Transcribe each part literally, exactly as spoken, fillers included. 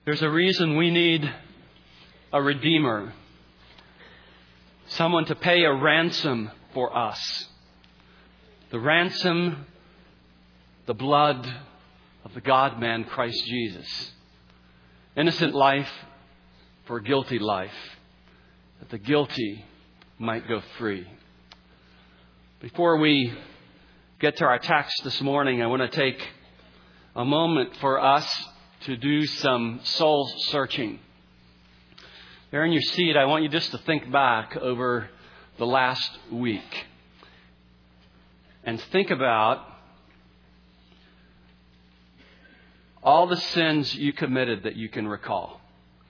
There's a reason we need a Redeemer. Someone to pay a ransom for us. The ransom, the blood of the God-man Christ Jesus. Innocent life for guilty life, that the guilty might go free. Before we get to our text this morning, I want to take a moment for us to do some soul searching. There in your seat, I want you just to think back over the last week and think about all the sins you committed that you can recall.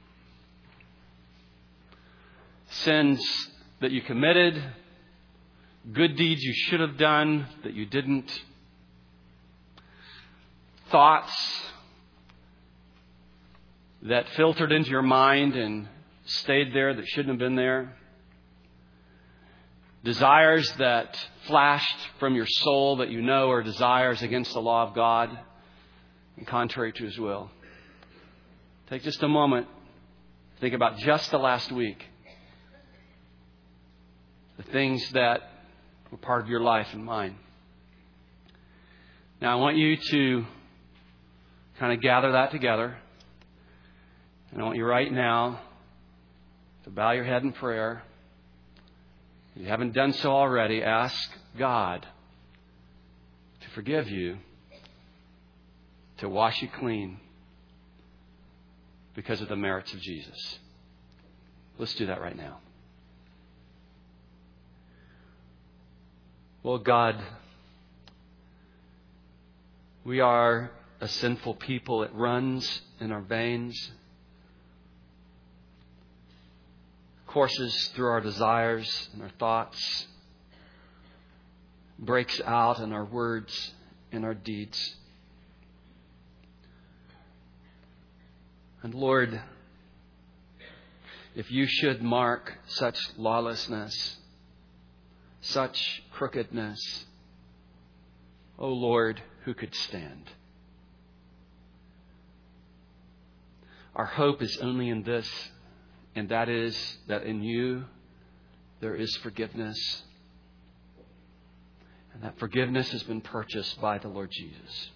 Sins that you committed, good deeds you should have done that you didn't, thoughts that filtered into your mind and stayed there that shouldn't have been there, desires that flashed from your soul that you know are desires against the law of God and contrary to His will. Take just a moment to think about just the last week. The things that were part of your life and mine. Now I want you to kind of gather that together. And I want you right now to bow your head in prayer. If you haven't done so already, ask God to forgive you, to wash you clean because of the merits of Jesus. Let's do that right now. Well, God, we are a sinful people. It runs in our veins, courses through our desires and our thoughts, breaks out in our words and our deeds. And Lord, if you should mark such lawlessness, such crookedness, O Lord, who could stand? Our hope is only in this, and that is that in you there is forgiveness. And that forgiveness has been purchased by the Lord Jesus.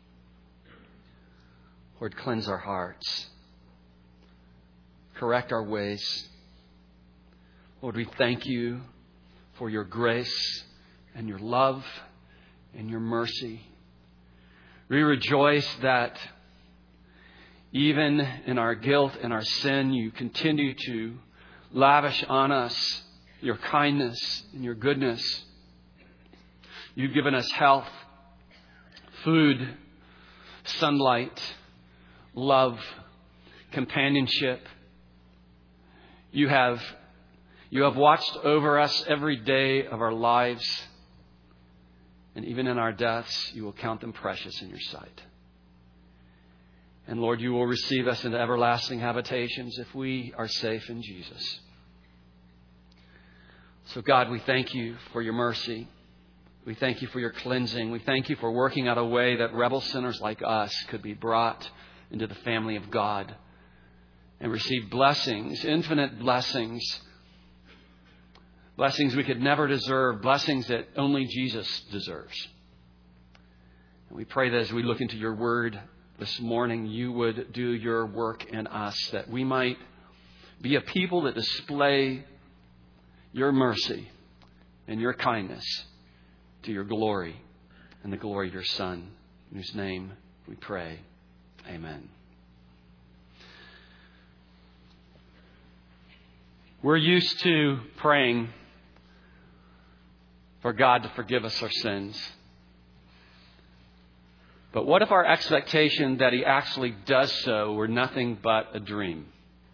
Lord, cleanse our hearts. Correct our ways. Lord, we thank you for your grace and your love and your mercy. We rejoice that even in our guilt and our sin, you continue to lavish on us your kindness and your goodness. You've given us health, food, sunlight, love, companionship. You have You have watched over us every day of our lives. And even in our deaths, you will count them precious in your sight. And Lord, you will receive us into everlasting habitations if we are safe in Jesus. So God, we thank you for your mercy. We thank you for your cleansing. We thank you for working out a way that rebel sinners like us could be brought into the family of God and receive blessings, infinite blessings. Blessings we could never deserve. Blessings that only Jesus deserves. And we pray that as we look into your word this morning, you would do your work in us, that we might be a people that display your mercy and your kindness to your glory and the glory of your Son, in whose name we pray. Amen. We're used to praying for God to forgive us our sins. But what if our expectation that He actually does so were nothing but a dream?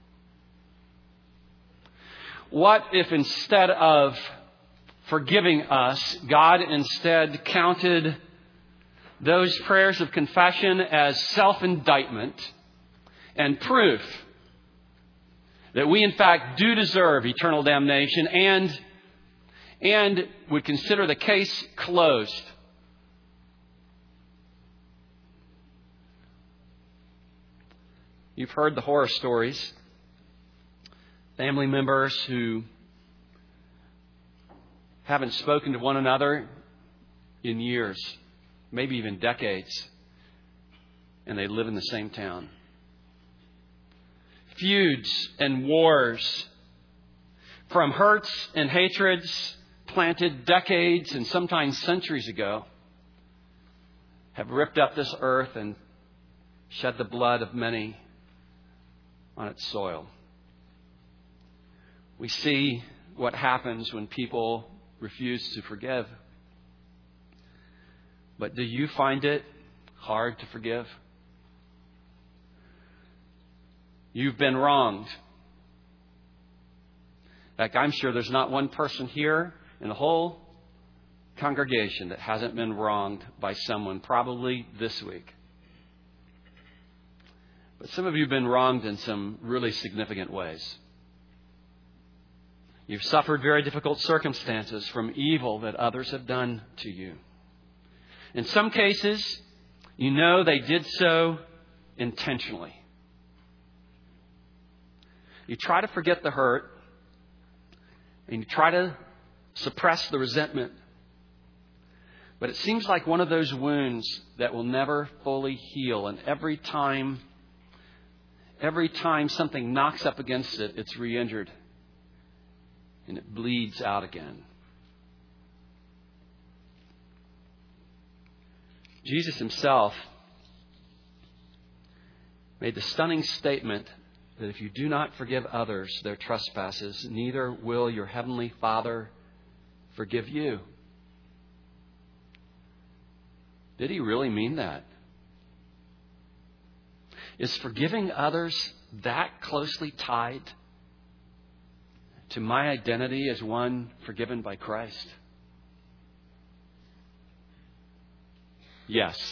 What if instead of forgiving us, God instead counted those prayers of confession as self-indictment and proof that we in fact do deserve eternal damnation and and would consider the case closed? You've heard the horror stories. Family members who haven't spoken to one another in years, maybe even decades, and they live in the same town. Feuds and wars from hurts and hatreds planted decades and sometimes centuries ago have ripped up this earth and shed the blood of many on its soil. We see what happens when people refuse to forgive. But do you find it hard to forgive? You've been wronged. In fact, I'm sure there's not one person here in the whole congregation that hasn't been wronged by someone, probably this week. But some of you have been wronged in some really significant ways. You've suffered very difficult circumstances from evil that others have done to you. In some cases, you know they did so intentionally. You try to forget the hurt, and you try to suppress the resentment. But it seems like one of those wounds that will never fully heal. And every time, every time something knocks up against it, it's re-injured. And it bleeds out again. Jesus himself made the stunning statement that if you do not forgive others their trespasses, neither will your heavenly Father forgive you. Did he really mean that? Is forgiving others that closely tied to my identity as one forgiven by Christ? Yes.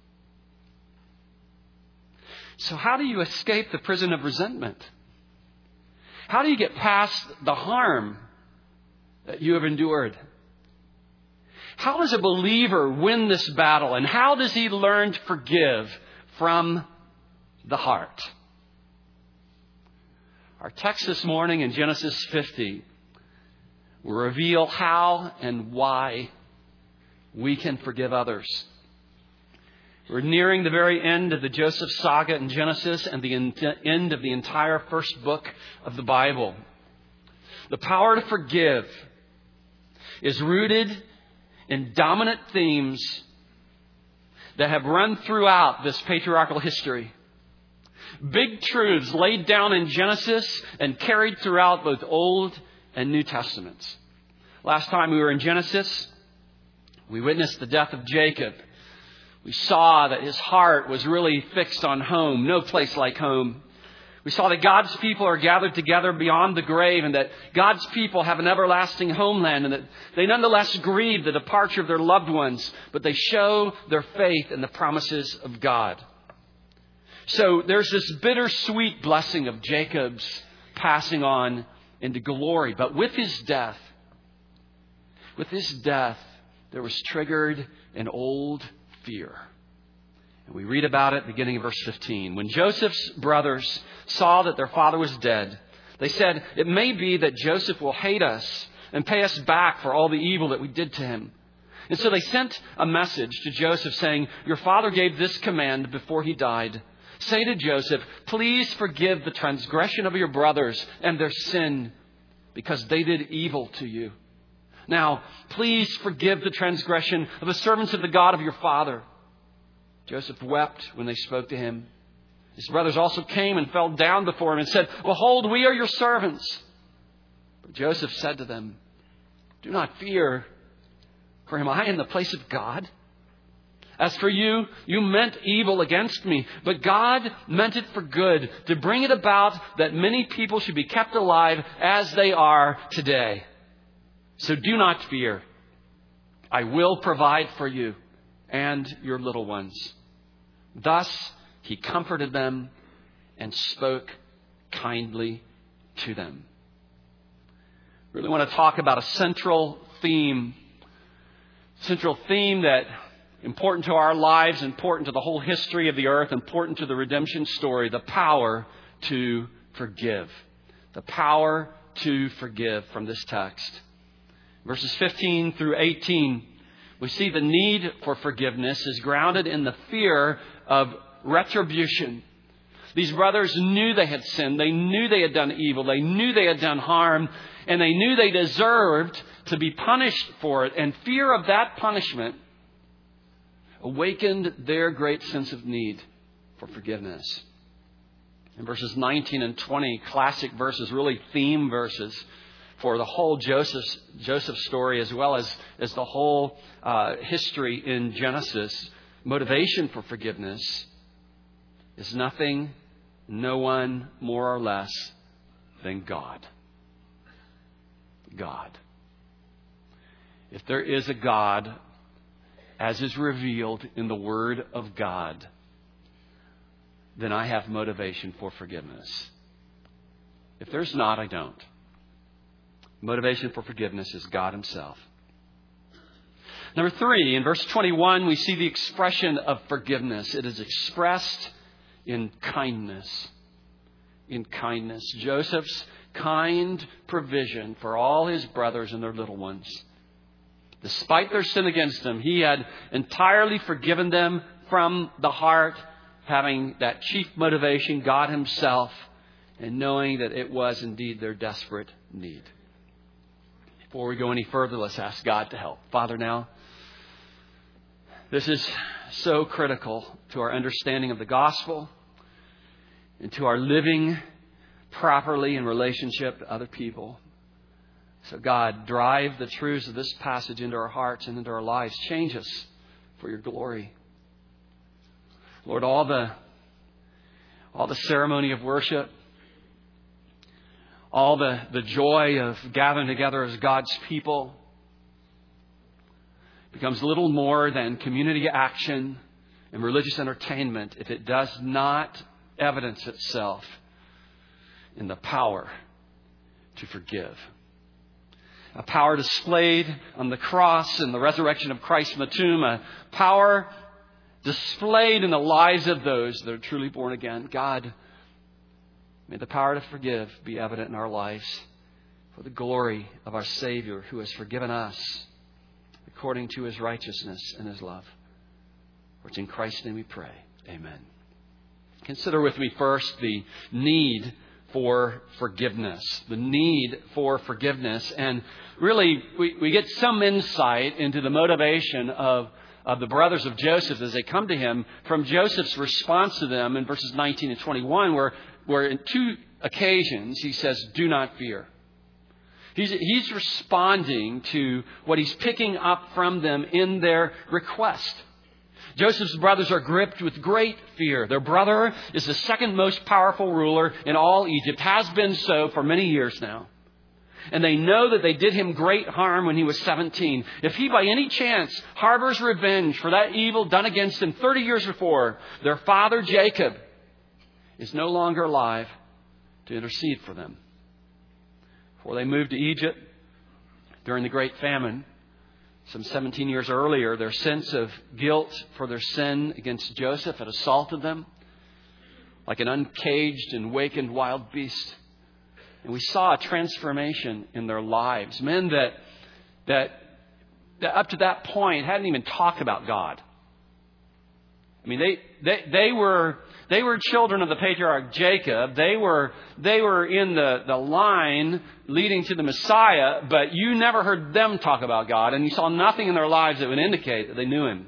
So how do you escape the prison of resentment? How do you get past the harm that you have endured? How does a believer win this battle? And how does he learn to forgive from the heart? Our text this morning in Genesis fifty will reveal how and why we can forgive others. We're nearing the very end of the Joseph saga in Genesis and the end of the entire first book of the Bible. The power to forgive is rooted in dominant themes that have run throughout this patriarchal history. Big truths laid down in Genesis and carried throughout both Old and New Testaments. Last time we were in Genesis, we witnessed the death of Jacob. We saw that his heart was really fixed on home, no place like home. We saw that God's people are gathered together beyond the grave and that God's people have an everlasting homeland and that they nonetheless grieve the departure of their loved ones, but they show their faith in the promises of God. So there's this bittersweet blessing of Jacob's passing on into glory. But with his death, with his death, there was triggered an old fear. And we read about it beginning in verse fifteen. When Joseph's brothers saw that their father was dead, they said, "It may be that Joseph will hate us and pay us back for all the evil that we did to him." And so they sent a message to Joseph saying, "Your father gave this command before he died. Say to Joseph, please forgive the transgression of your brothers and their sin because they did evil to you. Now, please forgive the transgression of the servants of the God of your father." Joseph wept when they spoke to him. His brothers also came and fell down before him and said, "Behold, we are your servants." But Joseph said to them, "Do not fear, for am I in the place of God? As for you, you meant evil against me, but God meant it for good, to bring it about that many people should be kept alive as they are today. So do not fear. I will provide for you and your little ones." Thus he comforted them and spoke kindly to them. I really want to talk about a central theme, central theme that important to our lives, important to the whole history of the earth, important to the redemption story, the power to forgive. The power to forgive from this text. Verses fifteen through eighteen, we see the need for forgiveness is grounded in the fear of retribution. These brothers knew they had sinned. They knew they had done evil. They knew they had done harm. And they knew they deserved to be punished for it. And fear of that punishment awakened their great sense of need for forgiveness. In verses nineteen and twenty, classic verses, really theme verses for the whole Joseph's, Joseph story, as well as, as the whole uh, history in Genesis. Motivation for forgiveness is nothing, no one more or less than God. God. If there is a God, as is revealed in the Word of God, then I have motivation for forgiveness. If there's not, I don't. Motivation for forgiveness is God Himself. Number three, in verse twenty-one, we see the expression of forgiveness. It is expressed in kindness. In kindness. Joseph's kind provision for all his brothers and their little ones. Despite their sin against him, he had entirely forgiven them from the heart, having that chief motivation, God Himself, and knowing that it was indeed their desperate need. Before we go any further, let's ask God to help. Father, now, this is so critical to our understanding of the gospel and to our living properly in relationship to other people. So God, drive the truths of this passage into our hearts and into our lives. Change us for Your glory. Lord, all the, all the ceremony of worship, all the, the joy of gathering together as God's people becomes little more than community action and religious entertainment if it does not evidence itself in the power to forgive. A power displayed on the cross and the resurrection of Christ from the tomb. A power displayed in the lives of those that are truly born again. God, may the power to forgive be evident in our lives for the glory of our Savior who has forgiven us according to His righteousness and His love. For it's in Christ's name we pray. Amen. Consider with me first the need for forgiveness. The need for forgiveness. And really, we, we get some insight into the motivation of, of the brothers of Joseph as they come to him from Joseph's response to them in verses nineteen and twenty-one, where, where in two occasions he says, "Do not fear." He's, he's responding to what he's picking up from them in their request. Joseph's brothers are gripped with great fear. Their brother is the second most powerful ruler in all Egypt, has been so for many years now. And they know that they did him great harm when he was seventeen. If he by any chance harbors revenge for that evil done against him thirty years before, their father Jacob is no longer alive to intercede for them. Before they moved to Egypt during the Great Famine, some seventeen years earlier, their sense of guilt for their sin against Joseph had assaulted them like an uncaged and wakened wild beast. And we saw a transformation in their lives. Men that, that, that up to that point hadn't even talked about God. I mean, they, they, they were, they were children of the patriarch Jacob. They were, they were in the, the line leading to the Messiah, but you never heard them talk about God, and you saw nothing in their lives that would indicate that they knew Him.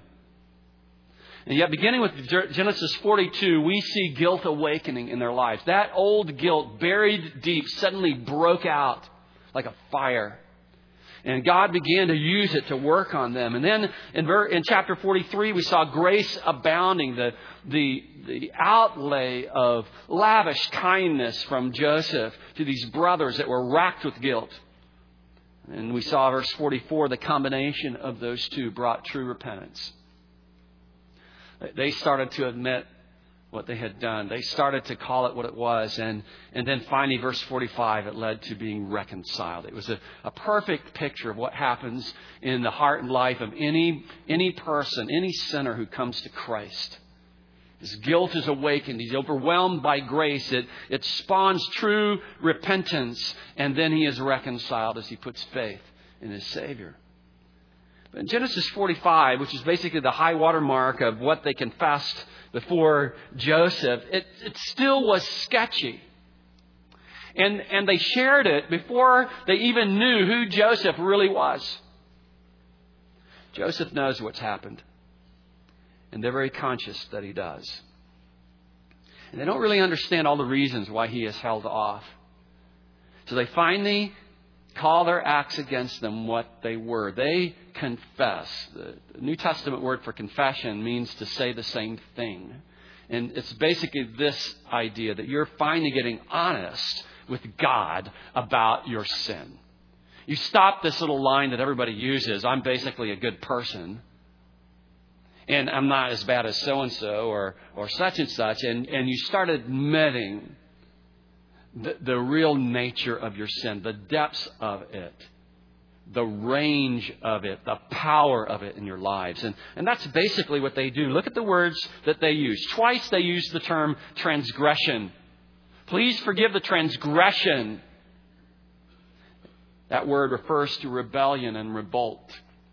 And yet, beginning with Genesis forty-two, we see guilt awakening in their lives. That old guilt, buried deep, suddenly broke out like a fire. And God began to use it to work on them. And then in, in chapter forty-three, we saw grace abounding, the, the, the outlay of lavish kindness from Joseph to these brothers that were racked with guilt. And we saw verse forty-four, the combination of those two brought true repentance. They started to admit what they had done. They started to call it what it was. And, and then finally, verse forty-five, it led to being reconciled. It was a, a perfect picture of what happens in the heart and life of any, any person, any sinner who comes to Christ. His guilt is awakened. He's overwhelmed by grace. It, it spawns true repentance. And then he is reconciled as he puts faith in his Savior. But in Genesis forty-five, which is basically the high water mark of what they confessed before Joseph, it, it still was sketchy. And, and they shared it before they even knew who Joseph really was. Joseph knows what's happened. And they're very conscious that he does. And they don't really understand all the reasons why he is held off. So they finally call their acts against them what they were. They confess. The New Testament word for confession means to say the same thing. And it's basically this idea that you're finally getting honest with God about your sin. You stop this little line that everybody uses, I'm basically a good person. And I'm not as bad as so-and-so or, or such and such. And, and you start admitting the, the real nature of your sin, the depths of it, the range of it, the power of it in your lives. And, and that's basically what they do. Look at the words that they use. Twice they use the term transgression. Please forgive the transgression. That word refers to rebellion and revolt.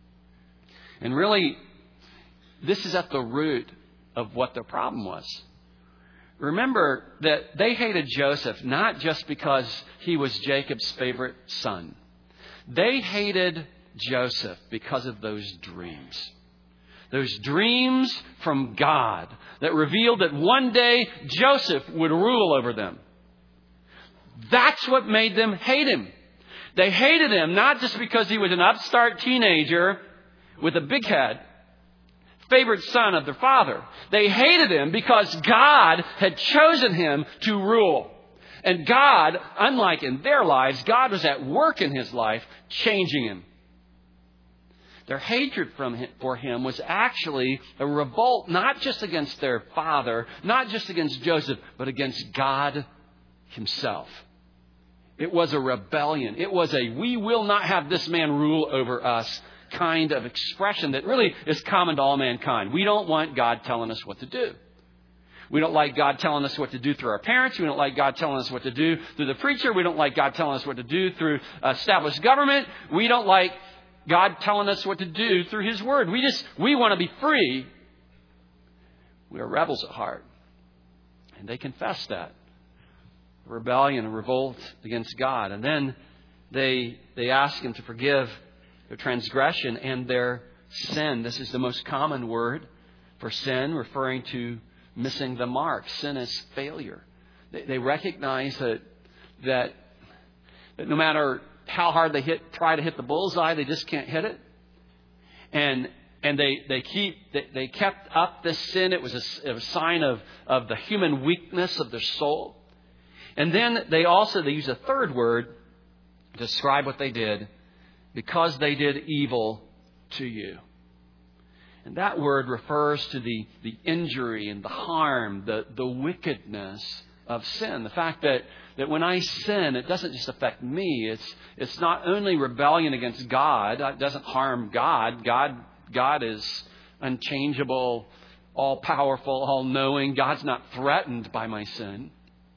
And really, this is at the root of what the problem was. Remember that they hated Joseph not just because he was Jacob's favorite son. They hated Joseph because of those dreams. Those dreams from God that revealed that one day Joseph would rule over them. That's what made them hate him. They hated him not just because he was an upstart teenager with a big head, favorite son of their father. They hated him because God had chosen him to rule. And God, unlike in their lives, God was at work in his life, changing him. Their hatred from him, for him was actually a revolt, not just against their father, not just against Joseph, but against God himself. It was a rebellion. It was a, we will not have this man rule over us kind of expression that really is common to all mankind. We don't want God telling us what to do. We don't like God telling us what to do through our parents. We don't like God telling us what to do through the preacher. We don't like God telling us what to do through established government. We don't like God telling us what to do through his word. We just, we want to be free. We are rebels at heart. And they confess that. Rebellion and revolt against God. And then they, they ask him to forgive their transgression and their sin. This is the most common word for sin, referring to missing the mark. Sin is failure. They, they recognize that, that that no matter how hard they hit, try to hit the bullseye, they just can't hit it. And and they they keep they, they kept up this sin. It was a, it was a sign of of the human weakness of their soul. And then they also they use a third word to describe what they did. Because they did evil to you. And that word refers to the, the injury and the harm, the, the wickedness of sin. The fact that, that when I sin, it doesn't just affect me. It's, it's not only rebellion against God. It doesn't harm God. God, God is unchangeable, all-powerful, all-knowing. God's not threatened by my sin.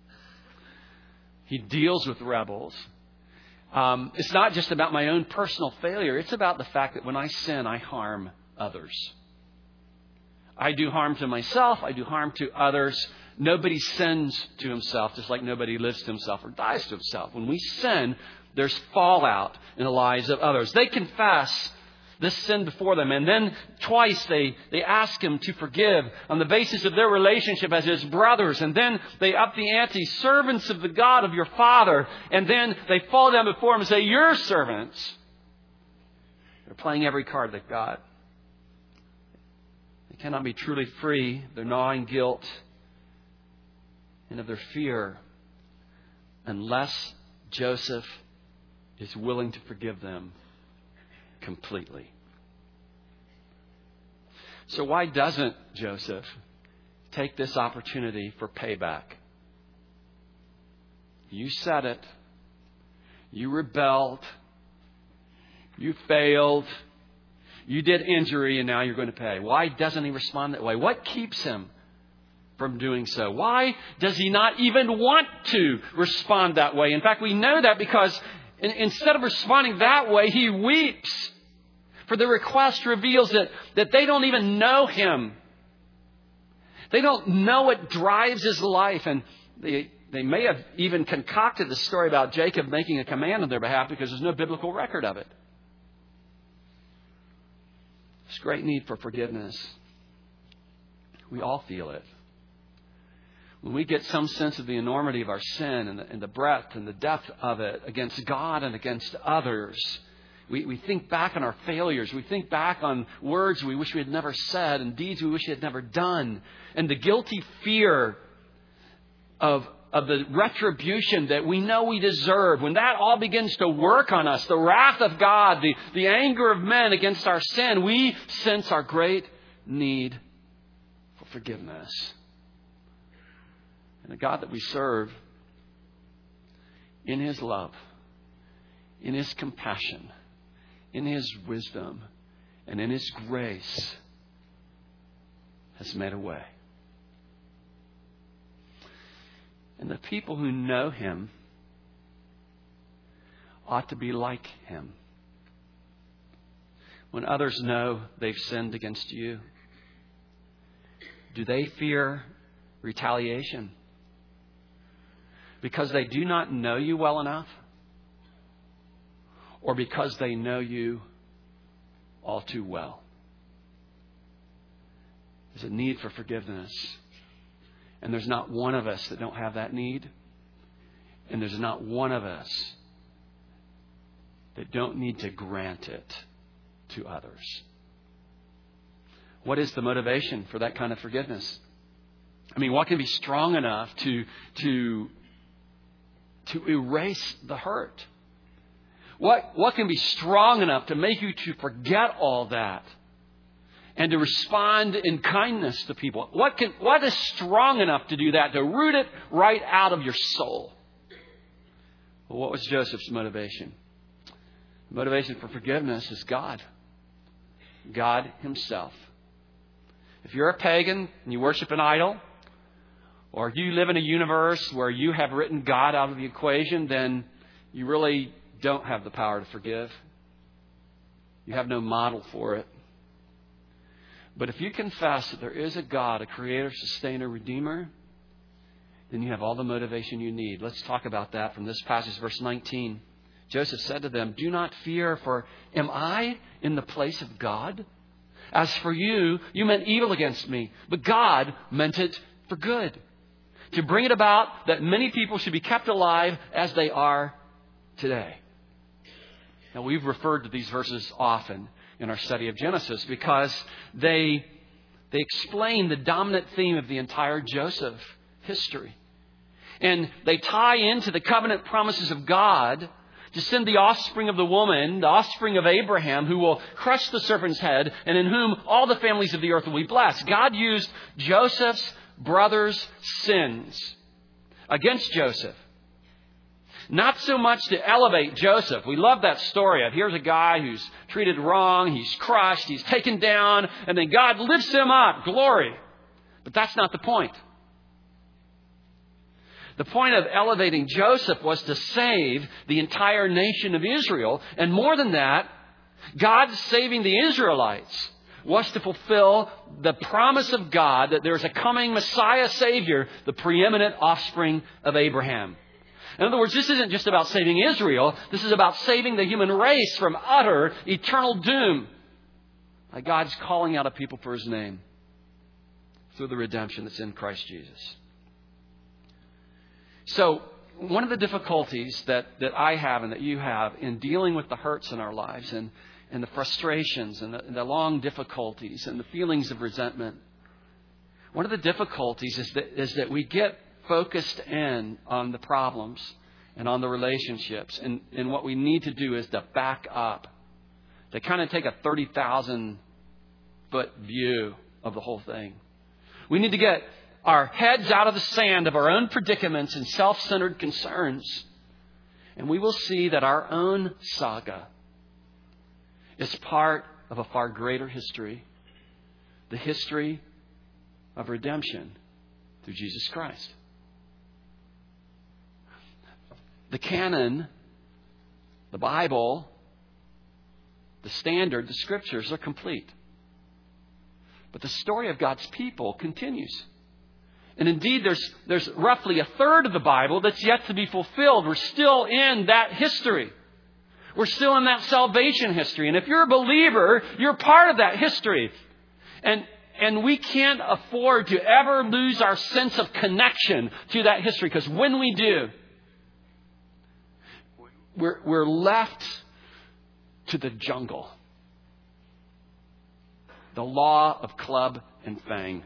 He deals with rebels. Um, it's not just about my own personal failure. It's about the fact that when I sin, I harm others. I do harm to myself. I do harm to others. Nobody sins to himself, just like nobody lives to himself or dies to himself. When we sin, there's fallout in the lives of others. They confess this sin before them. And then twice they, they ask him to forgive on the basis of their relationship as his brothers. And then they up the ante, servants of the God of your Father. And then they fall down before him and say, your servants. They're playing every card they've got. They cannot be truly free. They're gnawing guilt and of their fear unless Joseph is willing to forgive them completely. So why doesn't Joseph take this opportunity for payback. You said it. You rebelled. You failed. You did injury, and now you're going to pay. Why doesn't he respond that way? What keeps him from doing so? Why does he not even want to respond that way? In fact, we know that because in, instead of responding that way, he weeps. For the request reveals that, that they don't even know him. They don't know what drives his life. And they, they may have even concocted the story about Jacob making a command on their behalf because there's no biblical record of it. There's great need for forgiveness. We all feel it. When we get some sense of the enormity of our sin and the, and the breadth and the depth of it against God and against others, we, we think back on our failures. We think back on words we wish we had never said and deeds we wish we had never done. And the guilty fear of, of the retribution that we know we deserve, when that all begins to work on us, the wrath of God, the, the anger of men against our sin, we sense our great need for forgiveness. And the God that we serve, in His love, in His compassion, in His wisdom, and in His grace, has made a way. And the people who know Him ought to be like Him. When others know they've sinned against you, do they fear retaliation? Because they do not know you well enough? Or because they know you all too well? There's a need for forgiveness. And there's not one of us that don't have that need. And there's not one of us that don't need to grant it to others. What is the motivation for that kind of forgiveness? I mean, what can be strong enough to, to, to erase the hurt? What, what can be strong enough to make you to forget all that and to respond in kindness to people? What can, what is strong enough to do that, to root it right out of your soul? Well, what was Joseph's motivation? The motivation for forgiveness is God. God Himself. If you're a pagan and you worship an idol, or if you live in a universe where you have written God out of the equation, then you really don't have the power to forgive. You have no model for it. But if you confess that there is a God, a creator, sustainer, redeemer, then you have all the motivation you need. Let's talk about that from this passage, verse nineteen. Joseph said to them, "Do not fear, for am I in the place of God? As for you, you meant evil against me, but God meant it for good, to bring it about that many people should be kept alive as they are today." Now, we've referred to these verses often in our study of Genesis because they, they explain the dominant theme of the entire Joseph history. And they tie into the covenant promises of God to send the offspring of the woman, the offspring of Abraham, who will crush the serpent's head and in whom all the families of the earth will be blessed. God used Joseph's brothers' sins against Joseph. Not so much to elevate Joseph. We love that story of here's a guy who's treated wrong, he's crushed, he's taken down, and then God lifts him up. Glory. But that's not the point. The point of elevating Joseph was to save the entire nation of Israel. And more than that, God saving the Israelites was to fulfill the promise of God that there is a coming Messiah Savior, the preeminent offspring of Abraham. In other words, this isn't just about saving Israel. This is about saving the human race from utter, eternal doom. By God's calling out a people for His name through the redemption that's in Christ Jesus. So, one of the difficulties that, that I have and that you have in dealing with the hurts in our lives and, and the frustrations and the, and the long difficulties and the feelings of resentment, one of the difficulties is that, is that we get focused in on the problems and on the relationships. And, and what we need to do is to back up, to kind of take a thirty thousand foot view of the whole thing. We need to get our heads out of the sand of our own predicaments and self-centered concerns. And we will see that our own saga is part of a far greater history. The history of redemption through Jesus Christ. The canon, the Bible, the standard, the Scriptures are complete. But the story of God's people continues. And indeed, there's, there's roughly a third of the Bible that's yet to be fulfilled. We're still in that history. We're still in that salvation history. And if you're a believer, you're part of that history. And, and we can't afford to ever lose our sense of connection to that history. Because when we do, we're, we're left to the jungle. The law of club and fang.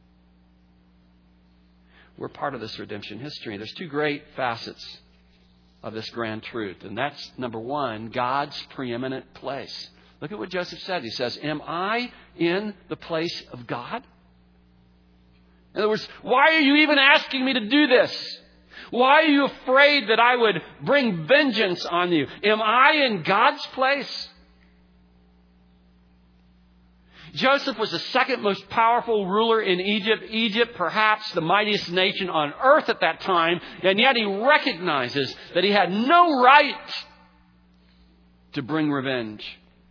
We're part of this redemption history. There's two great facets of this grand truth. And that's, number one, God's preeminent place. Look at what Joseph said. He says, am I in the place of God? In other words, why are you even asking me to do this? Why are you afraid that I would bring vengeance on you? Am I in God's place? Joseph was the second most powerful ruler in Egypt. Egypt, perhaps the mightiest nation on earth at that time. And yet he recognizes that he had no right to bring revenge.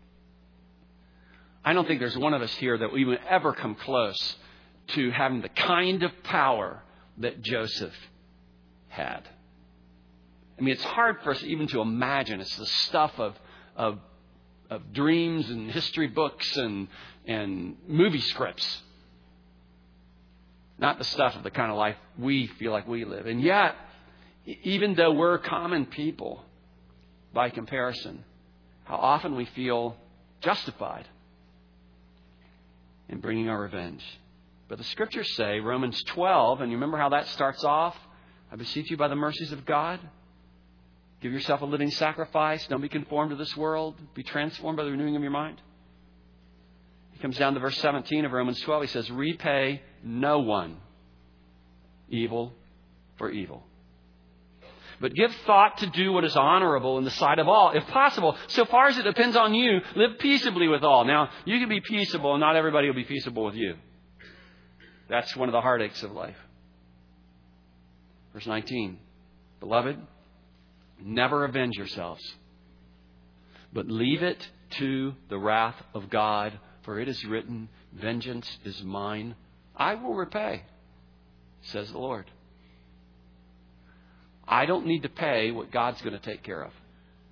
I don't think there's one of us here that we would ever come close to having the kind of power that Joseph had. I mean, it's hard for us even to imagine. It's the stuff of, of, of dreams and history books and and movie scripts. Not the stuff of the kind of life we feel like we live. And yet, even though we're common people by comparison, how often we feel justified in bringing our revenge. But the Scriptures say, Romans twelve, and you remember how that starts off? I beseech you by the mercies of God. Give yourself a living sacrifice. Don't be conformed to this world. Be transformed by the renewing of your mind. Comes down to verse seventeen of Romans twelve. He says, repay no one evil for evil, but give thought to do what is honorable in the sight of all. If possible, so far as it depends on you, live peaceably with all. Now, you can be peaceable and not everybody will be peaceable with you. That's one of the heartaches of life. Verse nineteen. Beloved, never avenge yourselves, but leave it to the wrath of God. For it is written, vengeance is mine, I will repay, says the Lord. I don't need to pay what God's going to take care of.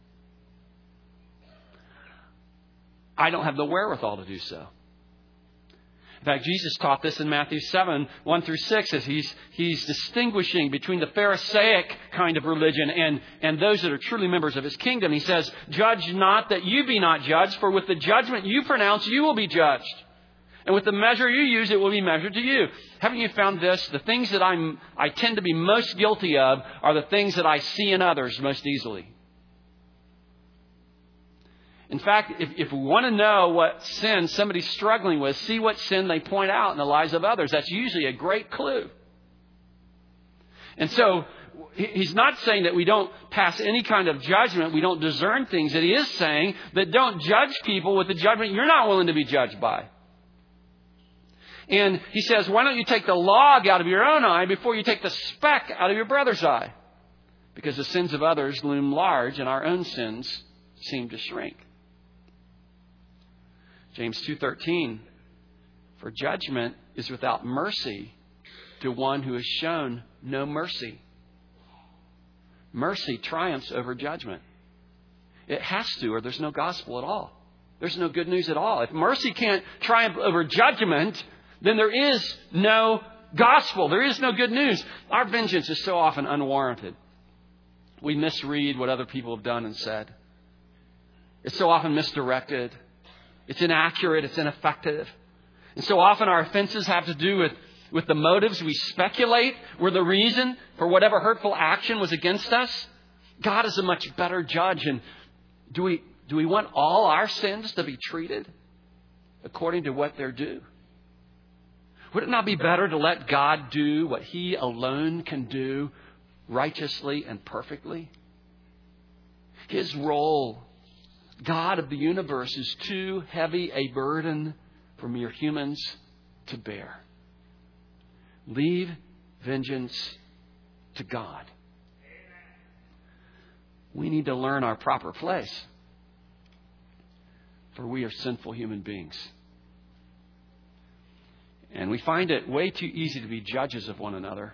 I don't have the wherewithal to do so. In fact, Jesus taught this in Matthew seven, one through six, as he's, he's distinguishing between the Pharisaic kind of religion and, and those that are truly members of his kingdom. He says, judge not that you be not judged, for with the judgment you pronounce, you will be judged. And with the measure you use, it will be measured to you. Haven't you found this? The things that I'm, I tend to be most guilty of are the things that I see in others most easily. In fact, if, if we want to know what sin somebody's struggling with, see what sin they point out in the lives of others. That's usually a great clue. And so, he's not saying that we don't pass any kind of judgment, we don't discern things. That he is saying that don't judge people with the judgment you're not willing to be judged by. And he says, why don't you take the log out of your own eye before you take the speck out of your brother's eye? Because the sins of others loom large and our own sins seem to shrink. James two thirteen, for judgment is without mercy to one who has shown no mercy. Mercy triumphs over judgment. It has to, or there's no gospel at all. There's no good news at all. If mercy can't triumph over judgment, then there is no gospel. There is no good news. Our vengeance is so often unwarranted. We misread what other people have done and said. It's so often misdirected. It's inaccurate. It's ineffective. And so often our offenses have to do with, with the motives we speculate were the reason for whatever hurtful action was against us. God is a much better judge. And do we, do we want all our sins to be treated according to what they're due? Would it not be better to let God do what He alone can do righteously and perfectly? His role, God of the universe, is too heavy a burden for mere humans to bear. Leave vengeance to God. We need to learn our proper place, for we are sinful human beings. And we find it way too easy to be judges of one another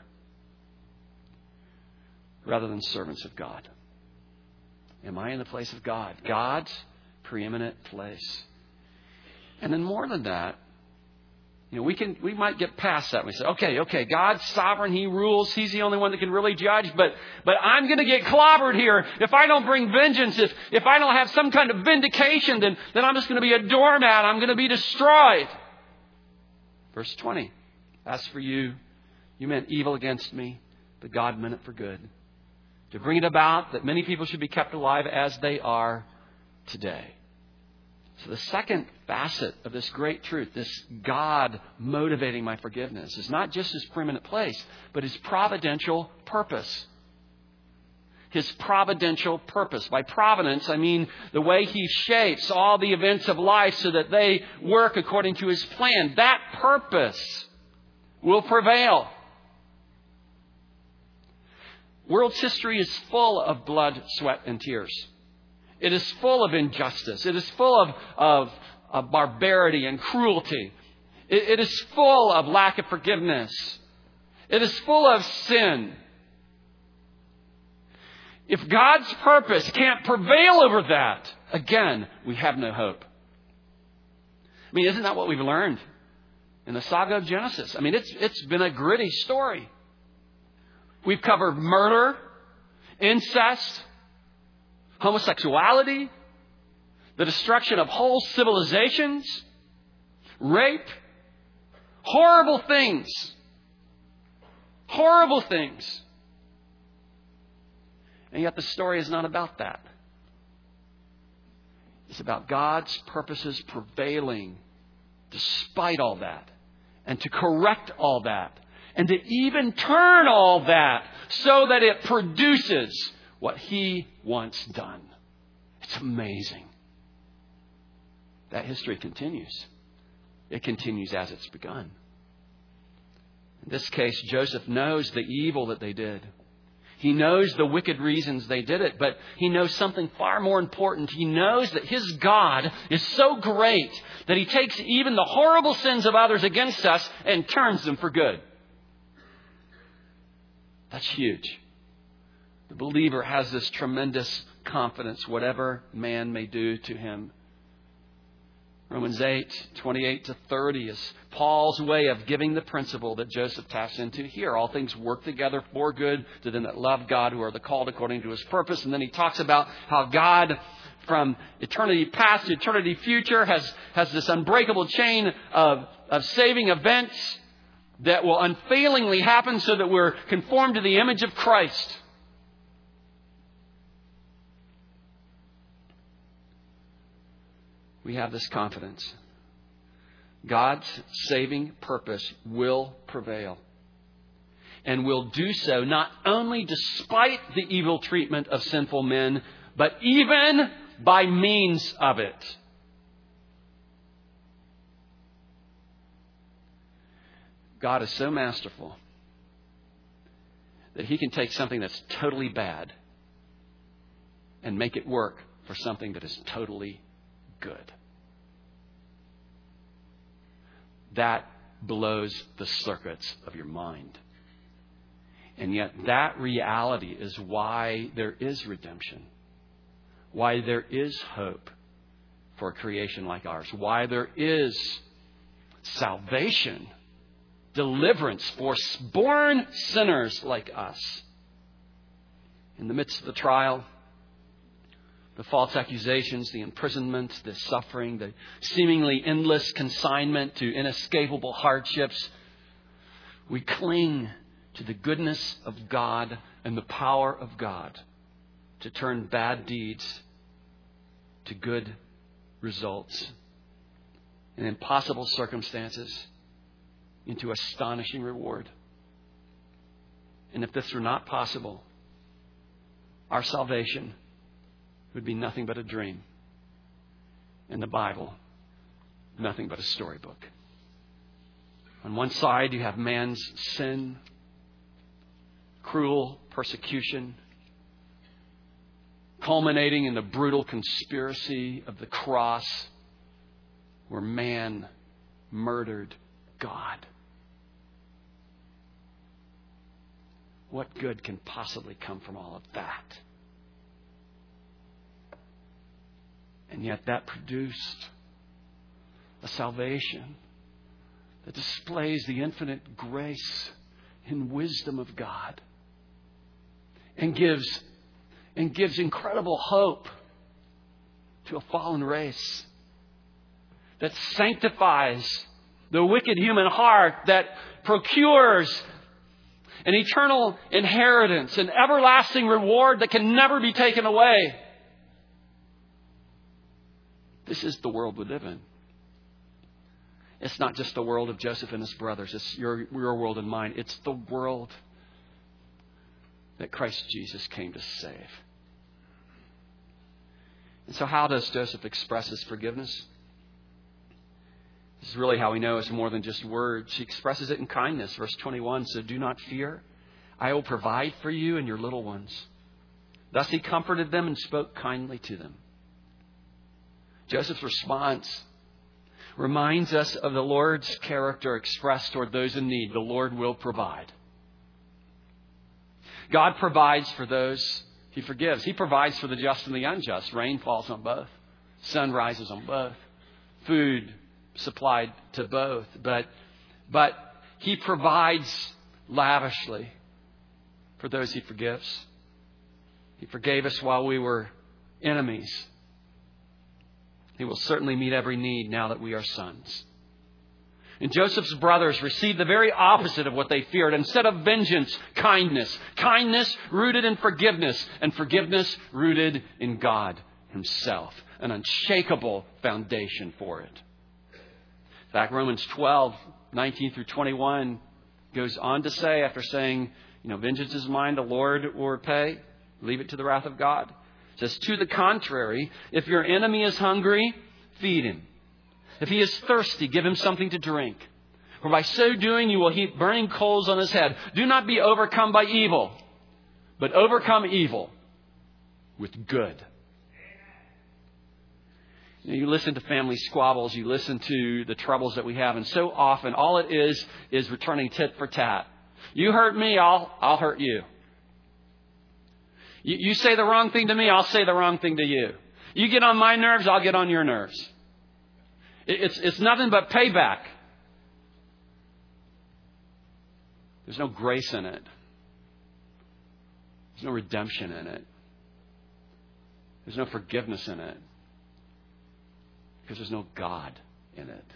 rather than servants of God. Am I in the place of God? God's preeminent place. And then more than that, you know, we can we might get past that. We say, okay, okay, God's sovereign, He rules, He's the only one that can really judge, but but I'm going to get clobbered here if I don't bring vengeance, if if I don't have some kind of vindication, then, then I'm just going to be a doormat, I'm going to be destroyed. Verse twenty, as for you, you meant evil against me, but God meant it for good, to bring it about that many people should be kept alive as they are today. So the second facet of this great truth, this God motivating my forgiveness, is not just His preeminent place, but His providential purpose. His providential purpose. By providence, I mean the way He shapes all the events of life so that they work according to His plan. That purpose will prevail. World's history is full of blood, sweat, and tears. It is full of injustice. It is full of, of, of barbarity and cruelty. It, it is full of lack of forgiveness. It is full of sin. If God's purpose can't prevail over that, again, we have no hope. I mean, isn't that what we've learned in the saga of Genesis? I mean, it's it's been a gritty story. We've covered murder, incest, homosexuality, the destruction of whole civilizations, rape, horrible things. Horrible things. And yet the story is not about that. It's about God's purposes prevailing despite all that, and to correct all that, and to even turn all that so that it produces what He wants done. It's amazing. That history continues. It continues as it's begun. In this case, Joseph knows the evil that they did. He knows the wicked reasons they did it, but he knows something far more important. He knows that his God is so great that He takes even the horrible sins of others against us and turns them for good. That's huge. The believer has this tremendous confidence, whatever man may do to him. Romans eight, twenty-eight to thirty is Paul's way of giving the principle that Joseph taps into here. All things work together for good to them that love God, who are the called according to His purpose. And then he talks about how God, from eternity past to eternity future, has, has this unbreakable chain of, of saving events that will unfailingly happen so that we're conformed to the image of Christ. We have this confidence. God's saving purpose will prevail. And will do so not only despite the evil treatment of sinful men, but even by means of it. God is so masterful that He can take something that's totally bad and make it work for something that is totally good. That blows the circuits of your mind. And yet that reality is why there is redemption. Why there is hope for a creation like ours. Why there is salvation, deliverance for born sinners like us. In the midst of the trial, the false accusations, the imprisonment, the suffering, the seemingly endless consignment to inescapable hardships, we cling to the goodness of God and the power of God to turn bad deeds to good results. In impossible circumstances, into astonishing reward. And if this were not possible, our salvation would be nothing but a dream. And the Bible, nothing but a storybook. On one side, you have man's sin, cruel persecution, culminating in the brutal conspiracy of the cross, where man murdered God. What good can possibly come from all of that? And yet that produced a salvation that displays the infinite grace and wisdom of God, and gives and gives incredible hope to a fallen race, that sanctifies the wicked human heart, that procures an eternal inheritance, an everlasting reward that can never be taken away. This is the world we live in. It's not just the world of Joseph and his brothers. It's your, your world and mine. It's the world that Christ Jesus came to save. And so how does Joseph express his forgiveness? This is really how we know it's more than just words. He expresses it in kindness. Verse twenty-one, so do not fear. I will provide for you and your little ones. Thus he comforted them and spoke kindly to them. Joseph's response reminds us of the Lord's character expressed toward those in need. The Lord will provide. God provides for those He forgives. He provides for the just and the unjust. Rain falls on both. Sun rises on both. Food supplied to both. But, but He provides lavishly for those He forgives. He forgave us while we were enemies. He will certainly meet every need now that we are sons. And Joseph's brothers received the very opposite of what they feared. Instead of vengeance, kindness. Kindness rooted in forgiveness. And forgiveness rooted in God Himself. An unshakable foundation for it. In fact, Romans twelve, nineteen through twenty-one goes on to say, after saying, you know, vengeance is mine, the Lord will repay. Leave it to the wrath of God. It says, to the contrary, if your enemy is hungry, feed him. If he is thirsty, give him something to drink. For by so doing, you will heap burning coals on his head. Do not be overcome by evil, but overcome evil with good. You know, you listen to family squabbles, you listen to the troubles that we have, and so often all it is is returning tit for tat. You hurt me, I'll I'll hurt you. You, you say the wrong thing to me, I'll say the wrong thing to you. You get on my nerves, I'll get on your nerves. It, it's it's nothing but payback. There's no grace in it. There's no redemption in it. There's no forgiveness in it. Because there's no God in it.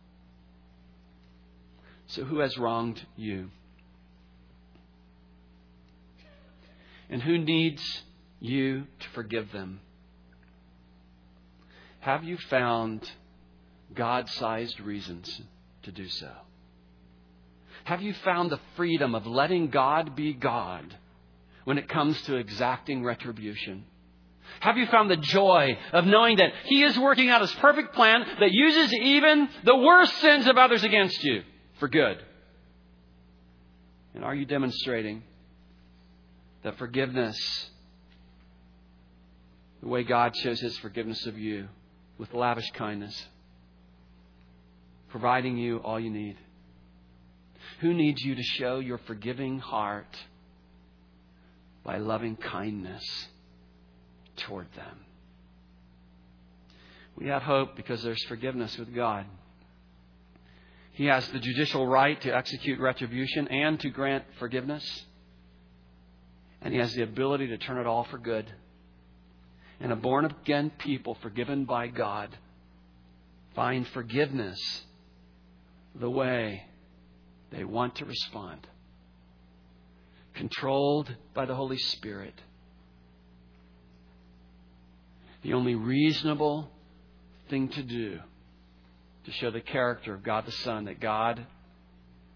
So who has wronged you? And who needs you to forgive them? Have you found God-sized reasons to do so? Have you found the freedom of letting God be God when it comes to exacting retribution? Have you found the joy of knowing that He is working out His perfect plan that uses even the worst sins of others against you for good? And are you demonstrating that forgiveness, the way God shows His forgiveness of you, with lavish kindness, providing you all you need? Who needs you to show your forgiving heart by loving kindness toward them? We have hope because there's forgiveness with God. He has the judicial right to execute retribution and to grant forgiveness. And He has the ability to turn it all for good. And a born-again people forgiven by God find forgiveness the way they want to respond. Controlled by the Holy Spirit. The only reasonable thing to do to show the character of God the Son, that God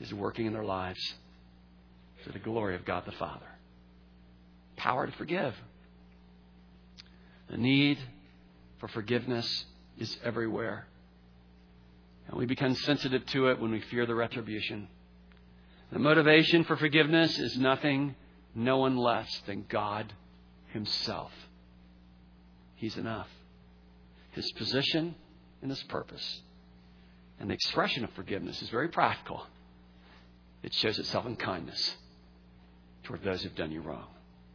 is working in their lives to the glory of God the Father. Power to forgive. The need for forgiveness is everywhere. And we become sensitive to it when we fear the retribution. The motivation for forgiveness is nothing, no one less than God Himself. He's enough. His position and His purpose. And the expression of forgiveness is very practical. It shows itself in kindness toward those who've done you wrong.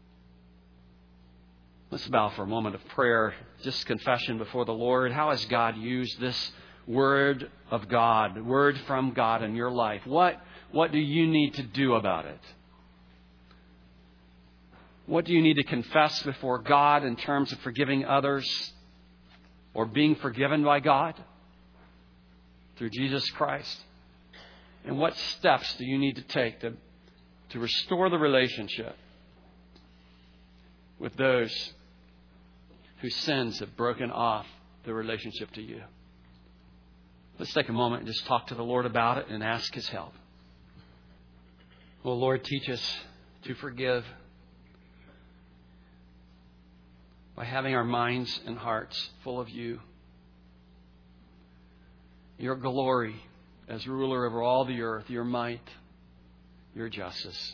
Let's bow for a moment of prayer. Just confession before the Lord. How has God used this word of God, word from God in your life? What, what do you need to do about it? What do you need to confess before God in terms of forgiving others or being forgiven by God through Jesus Christ? And what steps do you need to take to, to restore the relationship with those whose sins have broken off the relationship to you? Let's take a moment and just talk to the Lord about it and ask His help. Well, Lord, teach us to forgive by having our minds and hearts full of You, Your glory as ruler over all the earth, Your might, Your justice.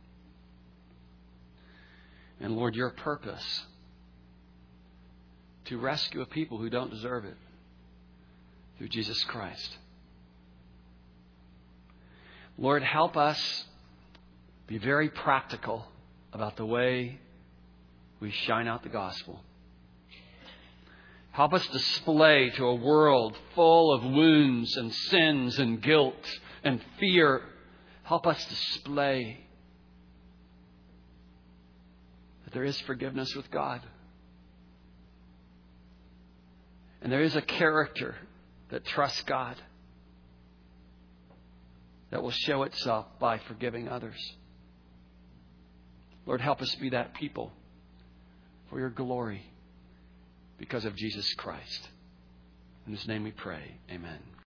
And Lord, Your purpose to rescue a people who don't deserve it through Jesus Christ. Lord, help us be very practical about the way we shine out the gospel. Help us display to a world full of wounds and sins and guilt and fear. Help us display that there is forgiveness with God. And there is a character that trusts God that will show itself by forgiving others. Lord, help us be that people for Your glory because of Jesus Christ. In His name we pray. Amen.